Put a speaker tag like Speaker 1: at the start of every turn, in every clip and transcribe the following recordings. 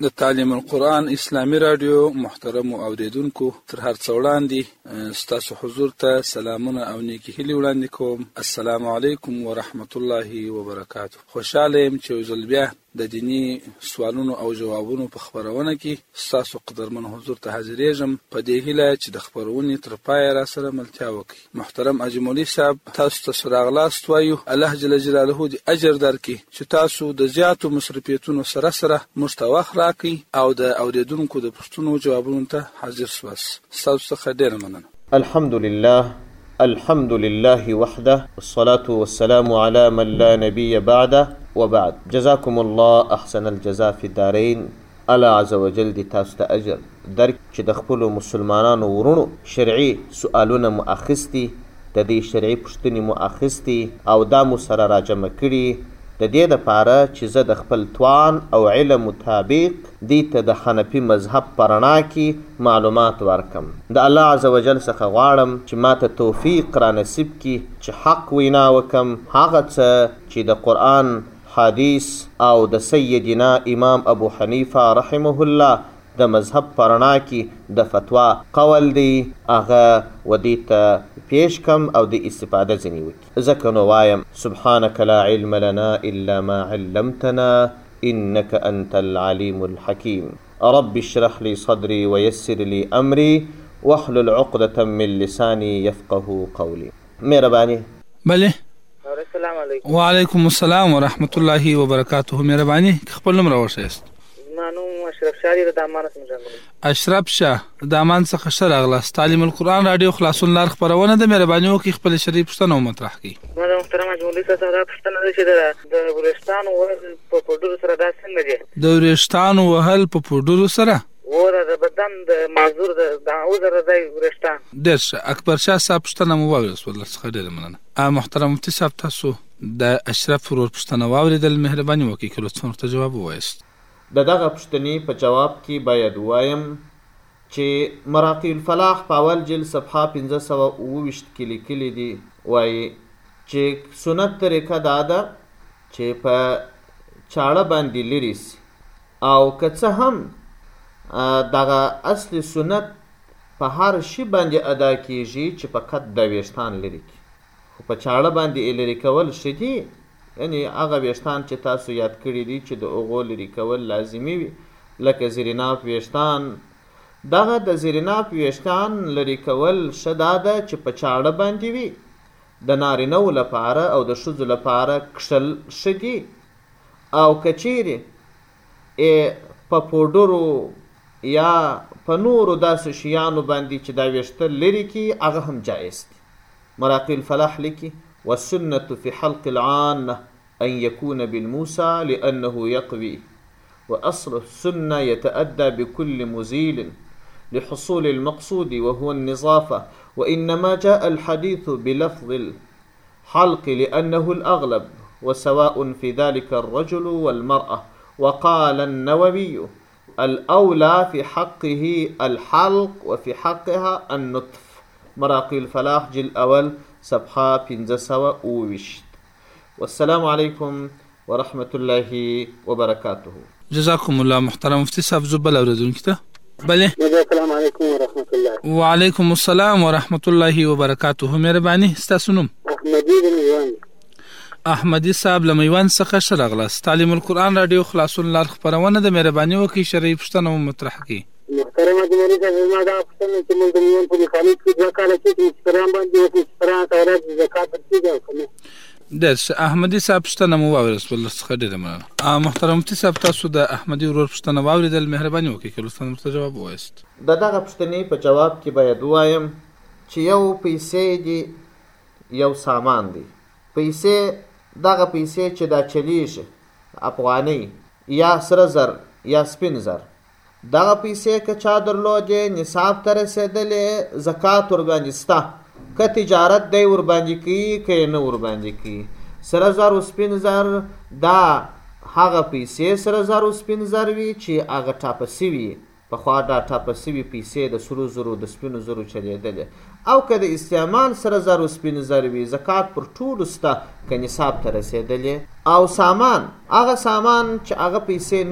Speaker 1: د تعلیم القرآن اسلامی رادیو محترم اوریدونکو تر هر څه وړاندې ستاسو حضور ته سلامونه او نیکی هیلې وړاندې کوم. السلام علیکم ورحمت الله وبرکاته. خوشاله یم چې ځل بیا د دینی سوالونو او جوابونو په خبرونه کې ستاسو قدرمن حضور ته حاضرېږم په دې هیله چې د خبرونې تر پایه را سره ملتیا وکړي. محترم اجمولي صاحب تاسو ته راغلاست وایو الله جل جلاله دې اجر درکړي چې تاسو د زیاتو مصرفیتونو سره سره مستوخ راکړي او د اوریدونکو د پوښتنو جوابونو ته حاضر شوس. تاسو څخه ډیر مننه.
Speaker 2: الحمد لله وحده والصلاة والسلام على من لا نبي بعده وبعد. جزاكم الله احسن الجزاء في الدارين. الله عز وجل دې تاسو ته اجر درک چې د خپل مسلمانانو ورونو شرعي سوالونه مؤخستي د دې شرعي پوښتنې مؤخستي او دا مو سره راجمع کړي د دې لپاره چې زه د خپل توان او علم مطابق دې ته د حنفي مذهب په رڼا کې معلومات ورکم. د الله عز وجل څخه غواړم چې ما ته توفیق را نصیب کړي چې حق وینا وکم، هغه څه چې د قرآن، حدیث او د سیدنا امام ابو حنیفه رحمه الله د مذهب په رڼا کې د فتوا قول دی هغه ودې ته پیش کم او د استفاده ځینې وکړي. ځکه نو وایم سبحانك لا علم لنا الا ما علمتنا انك انت العليم الحكيم. رب اشرح لي صدري ويسر لي امري واحلل عقدة من لساني يفقه قولي. مهرباني.
Speaker 1: بله.
Speaker 3: السلام علیکم.
Speaker 1: وعلیکم السلام ورحمت الله وبرکاته. مهرباني خپل نوم راوښیاست.
Speaker 3: مانو اشرف شاه د دامان څخه.
Speaker 1: اشرف شاه د دامان څخه راغلاست. تعلیم القرآن رادیو خلاصون لار خبرونه د مهرباني وکي خپل شریف پښتنو مطرح کی.
Speaker 3: محترم جمهوریت صاحب دا پښتنه چې د ورستان وهل په پودرو سره دا څنګه دي؟
Speaker 1: د ورستان وهل په پودرو سره
Speaker 3: وره د بدن د معذور د عذر د ورستان.
Speaker 1: درش اکبر شاه صاحب پښتنه مو واورس ولر څخه ډیر مننه. محترم مفتي صاحب تاسو د اشرف ورور پښتنه واوریدل، مهرباني وکي کله څنګه جواب وایست.
Speaker 2: دغه پوښتنې په جواب کې باید وایم چې مراقي الفلاح په اول جلد صفحه 1529 کې لیکلي دي، وایي چې سنت طریقه دا ده چې په چاړه باندې لري سي او که څه هم دغه اصل سنت په هر شي باندې ادا کیږي چې فقط د ویښتان لري کی، خو په چاړه باندې لري کول ښه دي. یعنی هغه ویښتان چې تاسو یاد کړي دي چې د هغو لرې کول لازمي وي، لکه زیریناف ویښتان، دغه د زیریناف ویښتان لرې کول ښه دا ده چې په چاړه باندې وي. د نارینهو لپاره او د ښځو لپاره کښل ښه دي، او که چیرې په پوډرو یا په نورو داسې شیانو باندې چې دا ویښته لرې کړي هغه هم جایز دي. مراقي الفلاح لیکي والسنة في حلق العانة أن يكون بالموسى لأنه يقوي، وأصل السنة يتأدى بكل مزيل لحصول المقصود وهو النظافة، وإنما جاء الحديث بلفظ الحلق لأنه الأغلب وسواء في ذلك الرجل والمرأة. وقال النووي الأولى في حقه الحلق وفي حقها النطف. مراقي الفلاح جلد أول صفحه 1529. والسلام علیکم ورحمت الله وبرکاته.
Speaker 1: جزاکم الله. محترم مفتي صاحب زبل اوریدونکو ته بله.
Speaker 3: السلام علیکم ورحمت الله.
Speaker 1: وعلیکم السلام ورحمت الله وبرکاته. مهرباني ستاسو نوم؟
Speaker 3: احمدی د میوان.
Speaker 1: احمدی صاحب له میوان څخه راغلاست. تعلیم القرآن رادیو خلاصون لار خبرونه د مهرباني وکي شرعي پوښتنه مطرح کی.
Speaker 3: محترم جمهوریت صاحب ما دا پوښتنه چې موږ د میوان په خالد کې ځکه چې مستران باندې او مستران تورات زکات ورکړي او کنه.
Speaker 1: درس احمدی صاحب پوښتنه مو واورس ولر څخه ډیره مننه. محترم مفتي صاحب تاسو د احمدی ورور پوښتنه واوریدل، مهرباني وکړئ کله څنګه جواب وایست.
Speaker 2: دغه پوښتنې په جواب کې باید وایم چې یو پیسې دي یو سامان دی. پیسې دغه پیسې چې دا چلیږي افغاني یا سره زر یا سپین زر، دغه پیسې که چا درلودې نصاب ته رسېدلې زکات ورباندې سته، که تجارت دی ورباندې کوي که یې نه ورباندې کوي. سره زر و سپین زر دا هغه پیسې سره زر و سپین زر وي چې هغه ټاپه سوي، پخوا دا ټاپه سوي پیسې د سرو زرو د سپینو زرو چلېدلې، او که د استعمال سره زر و سپین زر وي زکات پر ټولو سته که نصاب ته رسېدلې. او سامان هغه سامان چې هغه پیسې نه وي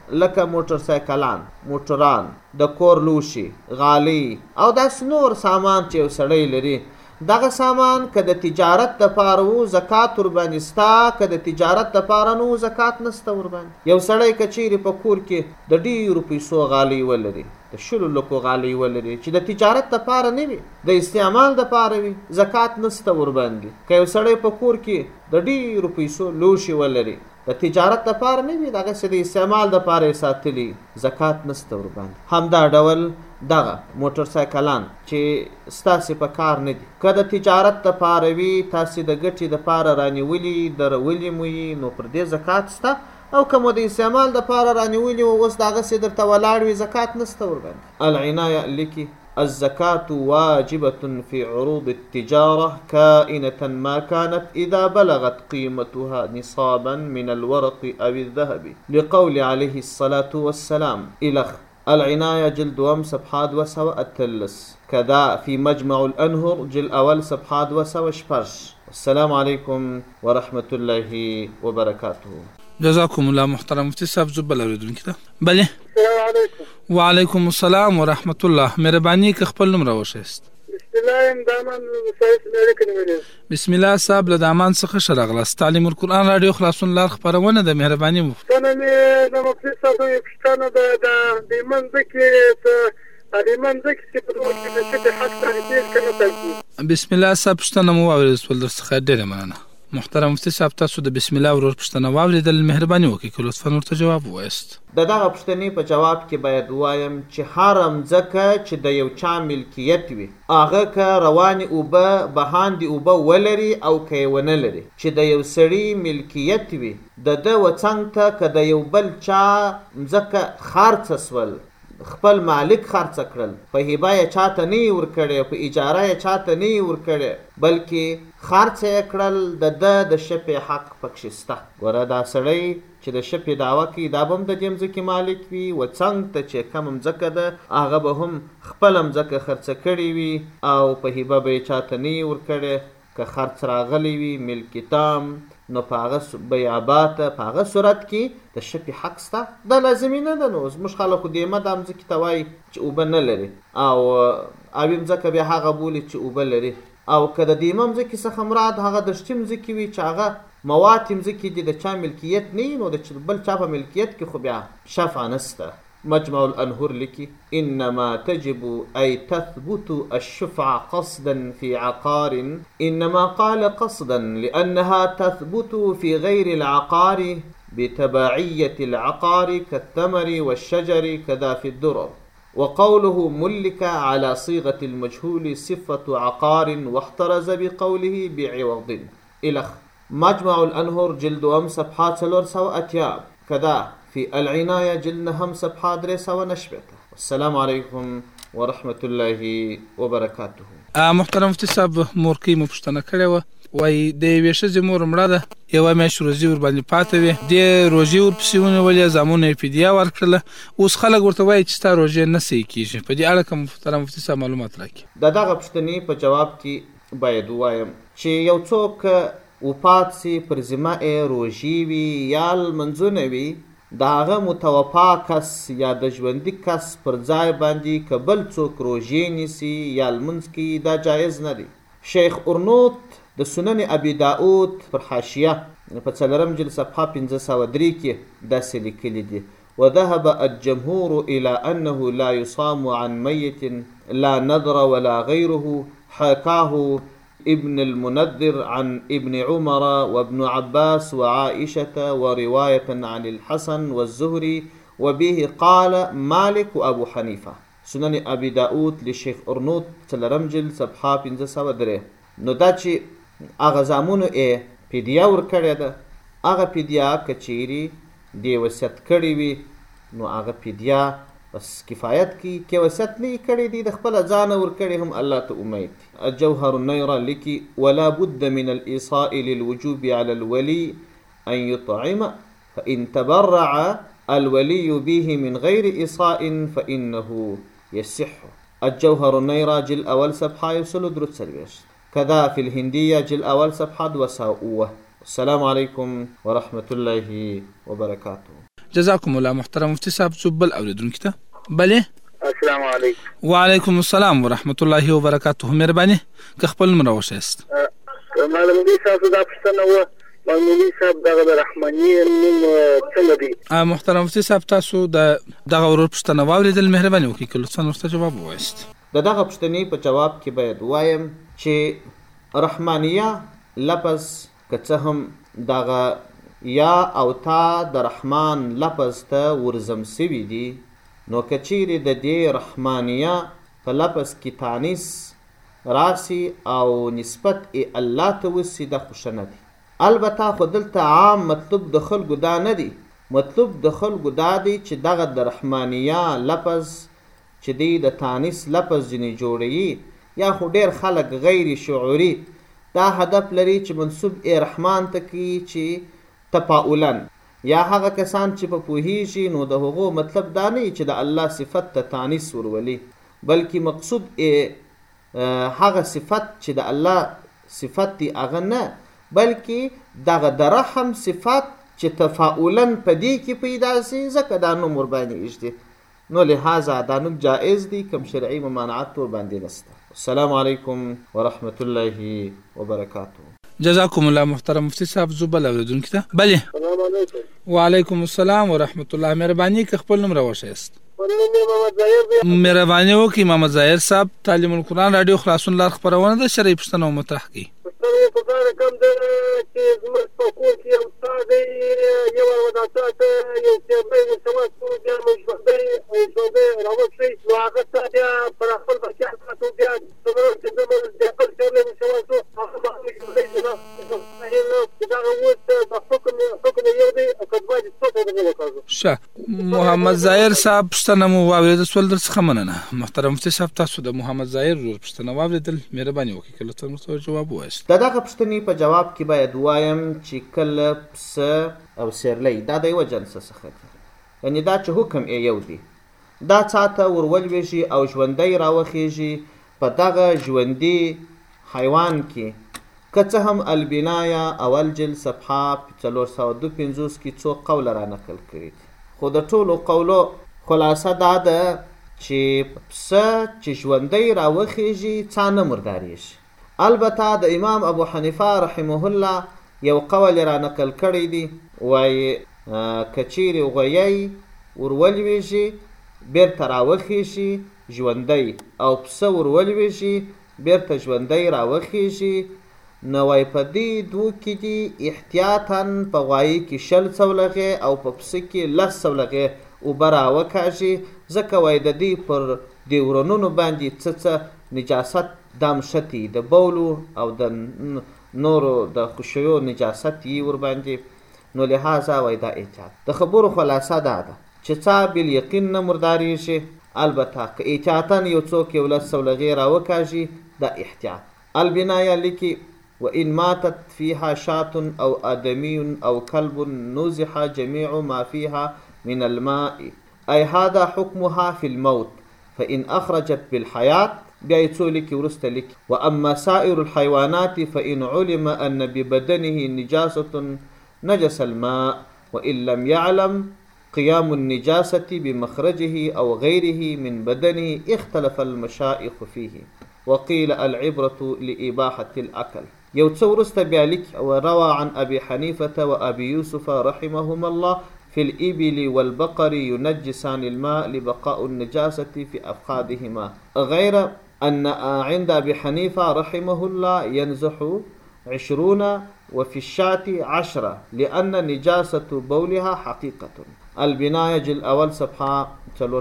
Speaker 2: لکه موټر سایکلان، موټران، د کور لوښي، غالۍ او داسې نور سامان چې یو سړی لري، دغه سامان که د تجارت دپاره و زکات ورباندې ستا، که د تجارت دپاره نه و زکات نسته ورباندې. یو سړی که چیرې په کور کې د ډېرو پیسو غالۍ ولري، د 10 لکو غالۍ ولري چې د تجارت دپاره نه وي، د استعمال دپاره وي، زکات نسته ورباندې. که یو سړی په کور کې د ډېرو پیسو لوښي ولري، د تجارت دپاره نه وي، دغسې د استعمال دپاره یې ساتلي، زکات نسته ورباندې. همدا ډول دغه موټر سایکلان چې ستاسې په کار نه دي، که د تجارت دپاره وي، تاسې د ګټې دپاره رانیولي، درولي مو یې، نو پر دې زکات سته. او که مو د استعمال دپاره رانیولي و، اوس دغسې درته ولاړ وي، زکات نسته ورباندې. العنایه لیکي الزکاة واجبة في عروض التجارة كائنة ما كانت إذا بلغت قيمتها نصابا من الورق أو الذهب، لقول عليه الصلاة والسلام إلخ. العناية جلد وم صفحات وسوى التلس، كذا في مجمع الأنهر جلد أول صفحات وسوى شبرش. السلام عليكم ورحمة الله وبركاته.
Speaker 1: جزاكم الله محترم مفتي صاحب. زبل اوریدونکو ته بله.
Speaker 3: السلام علیکم.
Speaker 1: وعلیکم السلام ورحمت الله. مهرباني که خپل نوم راوښیست.
Speaker 3: بسم الله دامان مسایس مې کنه.
Speaker 1: بسم الله صاحب له دامان څخه شراغلاست. تعلیم القرآن رادیو خلاصون لار خبرونه د مهرباني مو.
Speaker 3: څنګه مې د مفتي صاحب یو پښتنه د منځ کې ته الیمن ځکه چې په دغه کې د حق تعریف کنه تاسو.
Speaker 1: بسم الله صاحب پښتنه مو اورېدل در څخه ډېره مننه. محترم مفتي صاحب تاسو د بسم الله ورور پښتنه واورېدل، مهرباني وکړئ که لطفا ورته جواب ووایاست.
Speaker 2: د دغه پوښتنې په جواب کې باید ووایم چې هر مځکه چې د یو چا ملکیت وي، هغه که روانې اوبه بهاندې اوبه ولري او که یې ونه لري، چې د یو سړي ملکیت وي، د ده وڅنګ ته که د یو بل چا مځکه خرڅه سول، خپل مالک خرڅه کړل، په هبه یې چاته نه یې ورکړی، په اجاره یې چاته نه یې ورکړی، بلکې خرڅه یې کړل، د ده د شپې حق پکښې سته. ګوره دا سړی چې د شپې دعوه کوي، دا به هم د دې مځکې مالک وي، وڅنګ ته چې کومه مځکه ده هغه به هم خپله مځکه خرڅه کړې وي او په هبه به یې چاته نه یې ورکړی. که خرڅ راغلی وي ملک تام، نو په هغه بیعباته په هغه صورت کې د شپې حق سته. دا لازمي نه ده. نو زموږ خلک خو دیمه دا مځکې ته وایي چې اوبه نه لري، او اوی مځکه بیا هغه بولي چې اوبه لري. او که د دیمه مځکې څخه مراد هغه دشتي مځکې وي چې هغه مواتې مځکې دي، د چا ملکیت نه وي، نو د بل چا په ملکیت کې خو بیا شفع نسته. مجمع الأنهر لك إنما تجب أي تثبت الشفعة قصدا في عقار، إنما قال قصدا لأنها تثبت في غير العقار بتبعية العقار كالثمر والشجر كذا في الدرر. وقوله ملك على صيغة المجهول صفة عقار، واحترز بقوله بعوض. إلخ. مجمع الأنهر جلد صفحات 380 كذا في العناية جلد هم صفحات 390. السلام عليكم ورحمة الله وبركاته.
Speaker 1: محترم مفتي صاحب مورکۍ مو پوښتنه کړې وه، وایي د یوې ښځې مور مړه ده، یوه میاشت روزي ورباندې پاته وې، دې روژې ورپسې ونیولې، زامنو یې فدیه ورکړله، اوس خلک ورته وایي چې ستا روژې نه صحیح کېږي. په دې اړه که محترم مفتي صاحب معلومات راکړي.
Speaker 2: د دغه پوښتنې په جواب کې باید ووایم چې یو څوک وفات سي، پر ذمه یې روژې وي یا لمنځونه وي، د هغه متوفا کس یا د ژوندي کس پر ځای باندې که بل څوک روژې نیسي یا لمونځ کوي، دا جایز نه دی. شیخ ارنوط د سنن ابي داود پر حاشیه په 4 جلد صفحه 503 کې داسې لیکلي دي: وذهب الجمهور إلى أنه لا يصام عن ميت لا نذر ولا غيره. حكاه ابن المنذر عن ابن عمر وابن عباس وعائشة ورواية عن الحسن والزهري، وبه قال مالك وأبو حنيفة. سنن ابي داود لشيخ ارنوط 4 جلد صفحه 503. نو دا چې هغه زامنو یې فدیه ورکړې ده، هغه فدیه که چیرې دې وصیت کړی وي، نو هغه فدیه بس کفایت کی. که وصیت نه کړی دی، د خپله ځانه ورکړی هم الله ته امید. الجوهر النيرة لکی ولا بد من الإيصاء للوجوب على الولي أن يطعم، فإن تبرع الولي به من غير إيصاء فإنه يصح. الجوهر النيرة جل أول صفحة يوصل درس سلبيش، كذا في الهندية جل أول صفحة 200. السلام عليكم ورحمة الله وبركاته.
Speaker 1: جزاکم الله محترم مفتی صاحب. بل اوریدونکو ته بله.
Speaker 3: السلام علیکم.
Speaker 1: وعلیکم السلام ورحمت الله وبرکاته. مهرباني که خپل نوم راوښیاست.
Speaker 3: معلم دې تاسو دا پوښتنه و معلومي صاحب دغه رحماني نوم څه دی؟
Speaker 1: محترم مفتی صاحب تاسو دغه ورور پوښتنه واوریدل، مهرباني وکړئ که لطفا ورته جواب ووایاست.
Speaker 2: دغه پوښتنې په جواب کې باید وایم چې رحمانیه لفظ که څه هم دغه یا او تا د رحمان لفظ ته ورزم سوي دي، نو که چیرې د دې رحمانیه په لفظ کې تانیث راسي او نسبت الله ته وسي د خوشنه دي. البته خو دلته عام مطلوب د خلکو دا نه دی. مطلوب د خلکو دا دی چې دغه د رحمانیه لفظ چې دی د تانیث لفظ ځینې جوړوي، یا خو ډېر خلک غیر شعوري دا هدف لري چې منسوب رحمان ته کړي چې تفاؤلا، یا هغه کسان چې په پوهیږي نو د هغو مطلب دا نه چې د الله صفت ته تانیث ورولي، بلکې مقصود هغه صفت چې د الله صفت دی هغه نه، بلکې دغه د رحم صفت چې تفاؤلا په دې کې پیدا سي، ځکه دا نوم ورباندې ایږدي. نو لہذا دا نوم جائز دی، کوم شرعي ممانعت ورباندې نشته. السلام علیکم ورحمت الله وبرکاته.
Speaker 1: جزاکم الله محترم مفتی صاحب. زبل اوریدونکو ته بله.
Speaker 3: السلام علیکم.
Speaker 1: وعلیکم السلام ورحمت الله. مهرباني که خپل نوم راوښیاست.
Speaker 3: محمد ظاهر دی.
Speaker 1: مهرباني وکړئ محمد ظاهر صاحب. تعلیم القرآن رادیو خلاصون لار خپرونه ده، شرعي پوښتنه مطرح کړي.
Speaker 3: پوښتنه په کار کوم ده چې زموږ په کور کې یو استاد دی، یو وداعت یو سیبی مسواس ټول بیا ژوندی راوښتی، نو هغه ستا بیا پر خپل بچیان ساتو بیا څومره چې زموږ د خپل سیبی مسواسو هغه به ژوندی دغه اوس د حکم یو دی او که دوه دي څو ته دغه وکړو.
Speaker 1: ښه محمد ظاهر صاحب پوښتنه مو واورېده سول درڅخه مننه. محترم مفتی صاحب تاسو د محمد ظاهر ورور پوښتنه واورېدل، مهرباني وکړئ که لطفا ورته جواب ووایاست.
Speaker 2: د دغه پوښتنې په جواب کې باید وایم چې کله پسه او سیرلی دا د یوه جنسه څخه دي، یعنې دا چې حکم یې یو دی، دا څاته ورولوېږي او ژوندی راوخیږي، په دغه ژوندي حیوان کې که څه هم البنایه اول جلد صفحه 452 کې څو قوله را نقل کړي دي، خو د ټولو قولو خلاصه دا ده چې پسه چې ژوندی راوخیږي څا نه مرداریږي. البته د امام ابو حنیفه رحمه الله یو قول را نقل کړی دی، وایي که چیرې غویی ورولوېږي بیرته راوخیږي ژوندی، او پسه ورولوېږي بیرته ژوندی راوخیږي، نو وایي په دې دوو کې دي احتیاطاً په غوایي کې 60 سولغې او په پسه کې 10 سولغې اوبه راوکاږي، ځکه وایي د دې پر دې ورنونو باندې څه نجاست دام شتی د بولو او د نورو د خوشیو نجاست یې ورباندې، نو لحاظه وایي دا احتیاط. د خبرو خلاصه دا ده چې څا بالیقین نه مرداریږي، البته که احتیاطاً یو څوک یو 10 سولغې راوکاږي دا احتیاط. البنایه لیکي وإن ماتت فيها شاة أو آدمي أو كلب نزح جميع ما فيها من الماء، أي هذا حكمها في الموت، فإن أخرجت بالحياة بيتولك ورستلك. وأما سائر الحيوانات فإن علم أن ببدنه نجاسة نجس الماء، وإن لم يعلم قيام النجاسة بمخرجه أو غيره من بدنه اختلف المشائخ فيه، وقيل العبرة لإباحة الأكل. یو څه وروسته بیا لیکي وروى عن أبي حنيفة وأبي يوسف رحمهما الله في الإبل والبقر ينجسان الماء لبقاء النجاسة في أفخاذهما، غير أن عند أبي حنيفة رحمه الله ينزح 20 وفي الشاة 10 لأن نجاسة بولها حقيقة. البناية جلد أول صفحة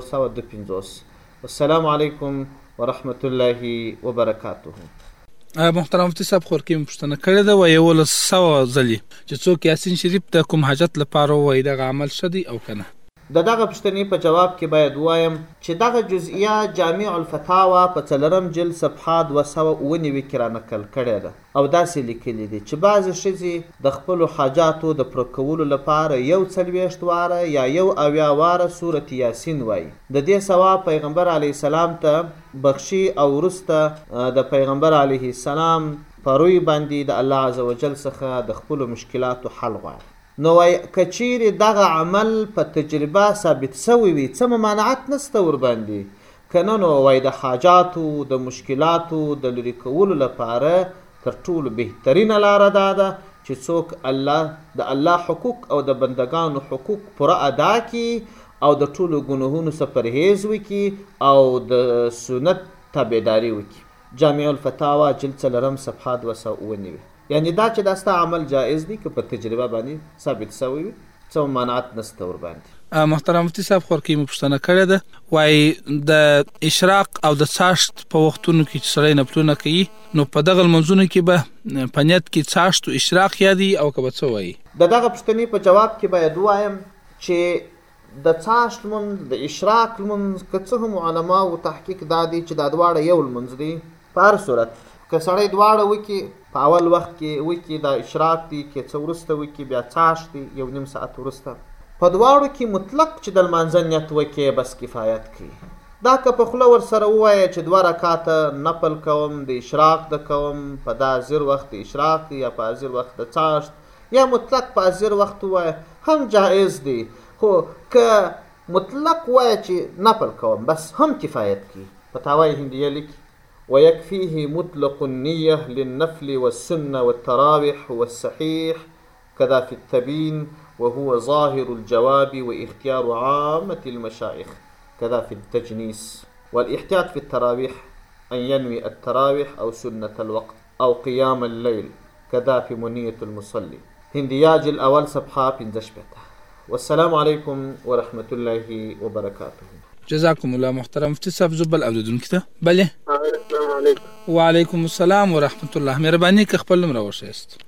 Speaker 2: 452. والسلام عليكم ورحمة الله وبركاته.
Speaker 1: محترم مفتی صاحب خورکې مې پوښتنه کړې ده، وایي 1100 ځلې چې څوک یاسین شریف د کوم حاجت لپاره ووایي دغه عمل ښه دی او که نه.
Speaker 2: د دغه پوښتنې په جواب کې باید وایم چې دغه جزئیه جامع الفتاوا په 4 جلد صفحه 299 کې را نقل کړې ده، او داسې لیکلي دي چې بعضې ښځې د خپلو حاجاتو د پوره کولو لپاره 41 واره یا 71 واره سورت یاسین وایي. د دې ثواب پیغمبر علیه السلام ته بخشي او وروسته د پیغمبر علیه السلام په روی باندې د الله عز وجل څخه د خپلو مشکلاتو حل غواړي. نو وای کچیر دغه عمل په تجربه ثابت سوی وي څه ممانعت نسته ورباندې کنه نو وای د حاجاتو د مشکلاتو د لرې کولو لپاره تر ټولو بهترینه لاره دا ده چې څوک د الله حقوق او د بندگانو حقوق پوره ادا کړي او د ټولو ګناهونو څخه پرهیز وکړي او د سنت تابعداري وکړي. جامع الفتاوا جلد 4 صفحه 299. یعنی دا چې دا ستا عمل جائز دی که په تجربه باندې ثابت شوی وي څه ممانعت نشته ورباندې.
Speaker 1: محترم مفتي صاحب خورکی مو پوښتنه کړې ده وای د اشراق او د څاشت په وختونو کې چې سړی نفلونه کوي نو په دغه لمونځونو کې به په نیت کې څاشت او اشراق یادي او که به څه وایي؟
Speaker 2: د دغه پوښتنې په جواب کې باید ووایم چې د څاشت لمونځ د اشراق لمونځ که څه هم علماو تحقیق دا دی چې دا دواړه یو لمونځ دی. په هر صورت که سړی دواړه وکړي په اول وخت کې وکړي دا اشراق دی کې څه وروسته وکړي بیا څاشت دی 1.5 ساعت وروسته په دواړو کې مطلق چې د لمانځه نیت وکړي بس کفایت کوي. دا که په خوله ورسره ووایه چې 2 رکعاته نفل کوم د اشراق د کوم په دا حاضر وخت د اشراق دی یا په حاضر وخت د څاشت یا مطلق په حاضر وخت ووایه هم جائز دی. خو که مطلق وایه چې نفل کوم بس هم کفایت کوي. فتاوی هندیه لیکي ويكفيه مطلق النية للنفل والسنة والتراوح والصحيح كذا في التبين وهو ظاهر الجواب واختيار عامة المشايخ كذا في التجنيس. والاحتياط في التراويح أن ينوي التراويح أو سنة الوقت أو قيام الليل كذا في منية المصلي. هندياج الأول صفحة 15. والسلام عليكم ورحمة الله وبركاته.
Speaker 1: جزاكم الله محترم مفتي صاحب زبل اوریدونکو ته. بله
Speaker 3: السلام علیکم.
Speaker 1: وعلیکم السلام ورحمت الله. مهرباني که خپل نوم راوښیاست.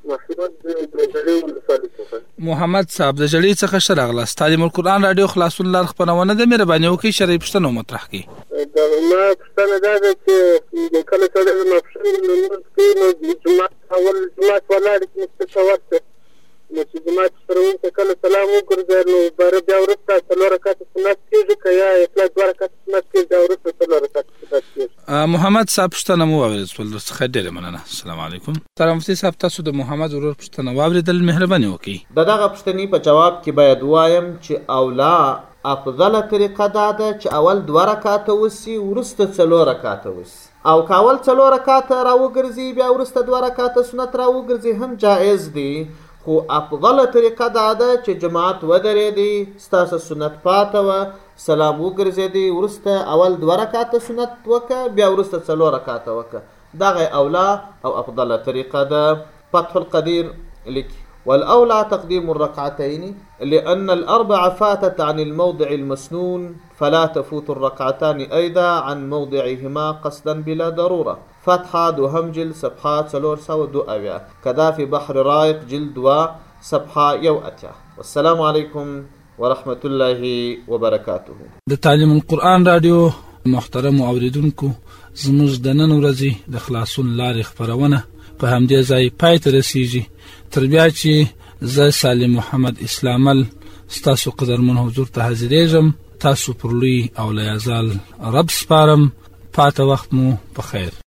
Speaker 1: محمد صاحب د جړې څخه شراغلاست. تعلیم القرآن رادیو خلاصون لار خبرونه ده. مهرباني وکړئ شرعي پوښتنه مطرح کړئ.
Speaker 3: دا ما پوښتنه دا ده چې کله سړی ماپښین لمونځ کوي نو جومات ولاړ چې مستقورته نو چې جومات سره ورته کله سلام وګرځي نو باره بیا وروسته 4 رکعاته سنت کېږي که یا اطلاق 2 رکعاته سنت کېږي بیا وروسته 4 رکعاته سنت کېږي.
Speaker 1: محمد صاحب پوښتنه مو واورېدل څخه ډېره مننه. السلام علیکم. محترم مفتي صاحب تاسو د محمد ورور پوښتنه واورېدل. مهرباني وکړئ.
Speaker 2: د دغه پوښتنې په جواب کې باید ووایم چې اولا افضله طریقه دا ده چې اول 2 رکعاته وسي وروسته 4 رکعاته وسي او که اول 4 رکعاته راوګرځي بیا وروسته 2 رکعاته سنت راوګرځي هم جائز دی. خو افضله طریقه دا ده چې جماعت ودرېدی ستاسو سنت پاته وه سلام وګرځېدی وروسته اول 2 رکعاته سنت وکړه بیا وروسته 4 رکعاته وکړه. دغه اولا او افضله طریقه ده. فتح القدير لیکي والأولى تقديم الركعتين لأن ال4 فاتت عن الموضع المسنون فلا تفوت الركعتان أيضا عن موضعهما قصدا بلا ضرورة. فتحة 2 جلد صفحة 302 كذا في بحر رايق جلد 2 صفحة 1. والسلام عليكم ورحمة الله وبركاته.
Speaker 1: د تعلیم القرآن رادیو محترم اوریدونکو زموږ د نن ورځې د خلاصون لارې خبرونه په همدې ځای پای ته رسیږي. تر بیا چې زه سالم محمد اسلامل ستاسو قدرمن حضور ته حاضرېږم تاسو پر لوی او لا یزال رب سپارم. پاته وخت مو په خیر.